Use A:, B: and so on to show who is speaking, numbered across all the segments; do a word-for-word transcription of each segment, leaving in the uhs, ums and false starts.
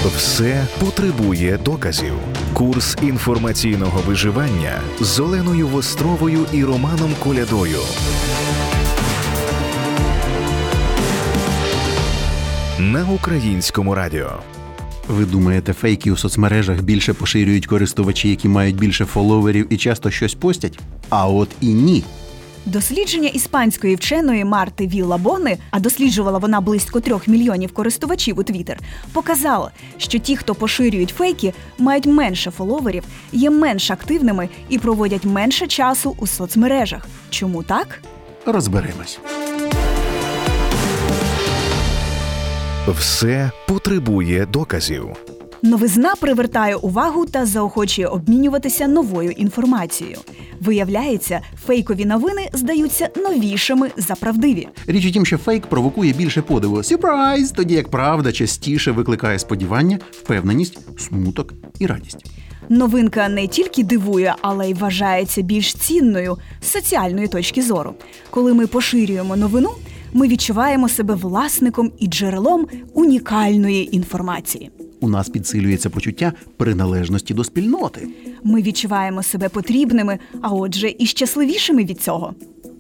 A: Все потребує доказів. Курс інформаційного виживання з Оленою Востровою і Романом Колядою. На Українському радіо.
B: Ви думаєте, фейки у соцмережах більше поширюють користувачі, які мають більше фоловерів і часто щось постять? А от і ні.
C: Дослідження іспанської вченої Марти Віллабони, а досліджувала вона близько трьох мільйонів користувачів у Твіттер, показало, що ті, хто поширюють фейки, мають менше фоловерів, є менш активними і проводять менше часу у соцмережах. Чому так?
B: Розберемось.
A: Все потребує доказів.
C: Новизна привертає увагу та заохочує обмінюватися новою інформацією. Виявляється, фейкові новини здаються новішими за правдиві.
B: Річ у тім, що фейк провокує більше подиву. Сюрприз! Тоді як правда частіше викликає сподівання, впевненість, смуток і радість.
C: Новинка не тільки дивує, але й вважається більш цінною з соціальної точки зору. Коли ми поширюємо новину, ми відчуваємо себе власником і джерелом унікальної інформації.
B: У нас підсилюється почуття приналежності до спільноти.
C: Ми відчуваємо себе потрібними, а отже і щасливішими від цього.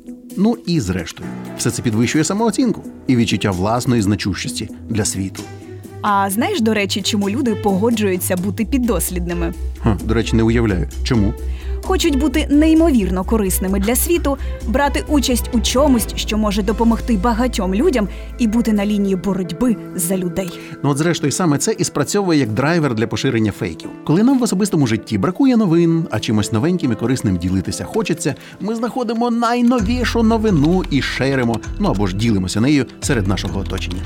B: Ну і зрештою, все це підвищує самооцінку і відчуття власної значущості для світу.
C: А знаєш, до речі, чому люди погоджуються бути піддослідними?
B: Ха, до речі, не уявляю. Чому?
C: Хочуть бути неймовірно корисними для світу, брати участь у чомусь, що може допомогти багатьом людям і бути на лінії боротьби за людей.
B: Ну от зрештою, саме це і спрацьовує як драйвер для поширення фейків. Коли нам в особистому житті бракує новин, а чимось новеньким і корисним ділитися хочеться, ми знаходимо найновішу новину і шеримо, ну або ж ділимося нею серед нашого оточення.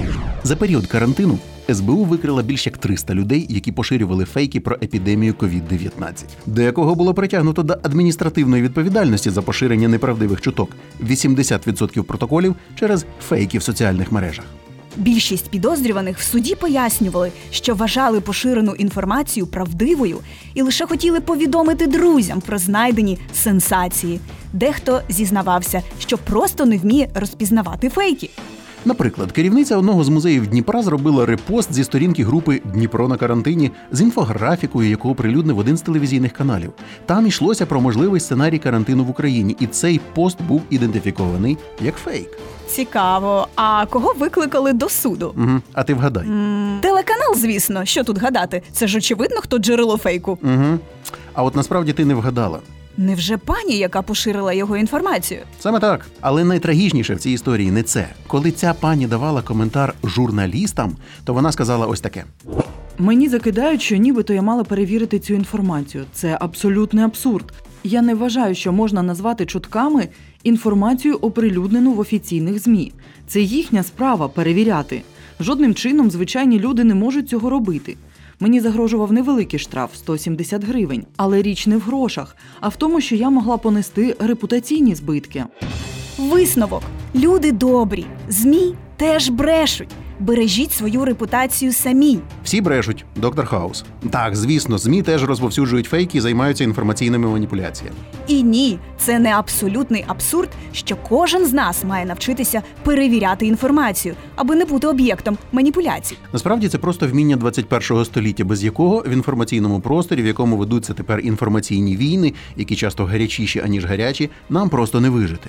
B: За період карантину ес бе у викрила більш як триста людей, які поширювали фейки про епідемію ковід дев'ятнадцять. Деякого було притягнуто до адміністративної відповідальності за поширення неправдивих чуток. вісімдесят відсотків протоколів через фейки в соціальних мережах.
C: Більшість підозрюваних в суді пояснювали, що вважали поширену інформацію правдивою і лише хотіли повідомити друзям про знайдені сенсації. Дехто зізнавався, що просто не вміє розпізнавати фейки.
B: Наприклад, керівниця одного з музеїв Дніпра зробила репост зі сторінки групи «Дніпро на карантині» з інфографікою, яку оприлюднив один з телевізійних каналів. Там йшлося про можливий сценарій карантину в Україні, і цей пост був ідентифікований як фейк.
C: Цікаво. А кого викликали до суду?
B: Угу. А ти вгадай.
C: М-м, телеканал, звісно. Що тут гадати? Це ж очевидно, хто джерело фейку.
B: Угу. А от насправді ти не вгадала.
C: Невже пані, яка поширила його інформацію?
B: Саме так. Але найтрагічніше в цій історії не це. Коли ця пані давала коментар журналістам, то вона сказала ось таке.
D: Мені закидають, що нібито я мала перевірити цю інформацію. Це абсолютний абсурд. Я не вважаю, що можна назвати чутками інформацію, оприлюднену в офіційних ЗМІ. Це їхня справа – перевіряти. Жодним чином звичайні люди не можуть цього робити. Мені загрожував невеликий штраф – сто сімдесят гривень. Але річ не в грошах, а в тому, що я могла понести репутаційні збитки.
C: Висновок. Люди добрі. ЗМІ теж брешуть. Бережіть свою репутацію самі.
B: Всі брешуть. Доктор Хаус. Так, звісно, ЗМІ теж розповсюджують фейки і займаються інформаційними маніпуляціями.
C: І ні, це не абсолютний абсурд, що кожен з нас має навчитися перевіряти інформацію, аби не бути об'єктом маніпуляцій.
B: Насправді це просто вміння двадцять першого століття, без якого в інформаційному просторі, в якому ведуться тепер інформаційні війни, які часто гарячіші, аніж гарячі, нам просто не вижити.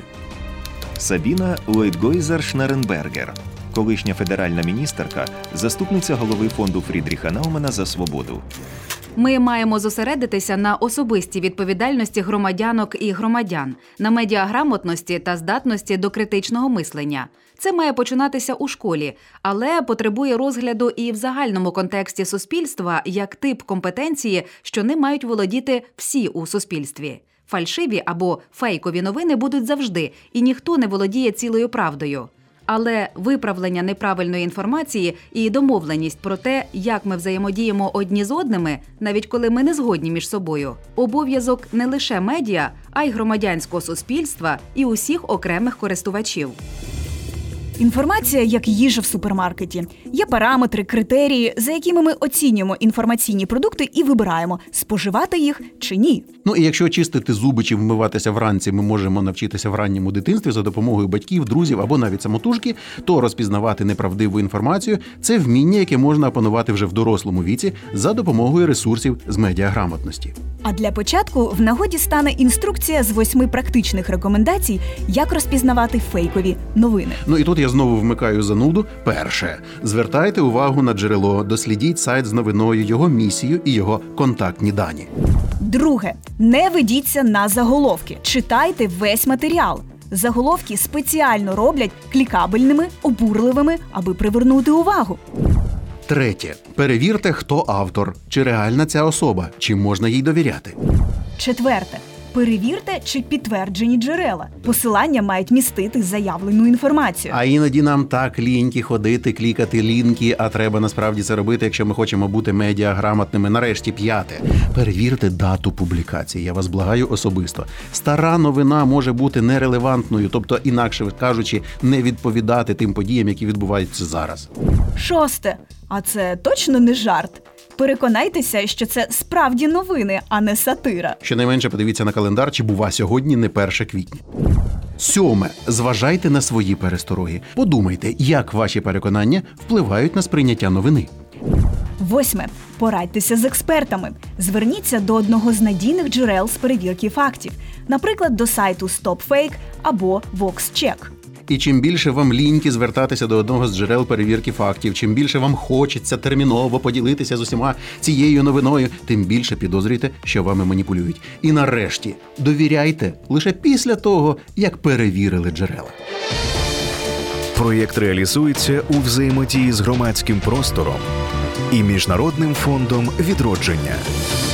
E: Сабіна Лойтгойзер-Шнеренбергер, колишня федеральна міністерка, заступниця голови фонду Фрідріха Наумана за свободу.
F: Ми маємо зосередитися на особистій відповідальності громадянок і громадян, на медіаграмотності та здатності до критичного мислення. Це має починатися у школі, але потребує розгляду і в загальному контексті суспільства як тип компетенції, що ним мають володіти всі у суспільстві. Фальшиві або фейкові новини будуть завжди, і ніхто не володіє цілою правдою. Але виправлення неправильної інформації і домовленість про те, як ми взаємодіємо одні з одними, навіть коли ми не згодні між собою, обов'язок не лише медіа, а й громадянського суспільства і усіх окремих користувачів.
C: Інформація як їжа в супермаркеті. Є параметри, критерії, за якими ми оцінюємо інформаційні продукти і вибираємо, споживати їх чи ні.
B: Ну і якщо чистити зуби чи вмиватися вранці ми можемо навчитися в ранньому дитинстві за допомогою батьків, друзів або навіть самотужки, то розпізнавати неправдиву інформацію – це вміння, яке можна опанувати вже в дорослому віці за допомогою ресурсів з медіаграмотності.
C: А для початку в нагоді стане інструкція з восьми практичних рекомендацій, як розпізнавати фейкові новини.
B: Ну і тут я знову вмикаю зануду. Перше. Звертайте увагу на джерело, дослідіть сайт з новиною, його місію і його контактні дані.
C: Друге. Не ведіться на заголовки. Читайте весь матеріал. Заголовки спеціально роблять клікабельними, обурливими, аби привернути увагу.
B: Третє. Перевірте, хто автор, чи реальна ця особа, чи можна їй довіряти.
C: Четверте. Перевірте, чи підтверджені джерела. Посилання мають містити заявлену інформацію.
B: А іноді нам так ліньки ходити, клікати лінки, а треба насправді це робити, якщо ми хочемо бути медіаграмотними. Нарешті п'яте. Перевірте дату публікації. Я вас благаю особисто. Стара новина може бути нерелевантною, тобто, інакше кажучи, не відповідати тим подіям, які відбуваються зараз.
C: Шосте. А це точно не жарт? Переконайтеся, що це справді новини, а не сатира.
B: Щонайменше подивіться на календар, чи бува сьогодні не перше квітня. Сьоме. Зважайте на свої перестороги. Подумайте, як ваші переконання впливають на сприйняття новини.
C: Восьме. Порадьтеся з експертами. Зверніться до одного з надійних джерел з перевірки фактів. Наприклад, до сайту StopFake або VoxCheck.
B: І чим більше вам ліньки звертатися до одного з джерел перевірки фактів, чим більше вам хочеться терміново поділитися з усіма цією новиною, тим більше підозрюйте, що вами маніпулюють. І нарешті, довіряйте лише після того, як перевірили джерела.
A: Проєкт реалізується у взаємодії з громадським простором і Міжнародним фондом відродження.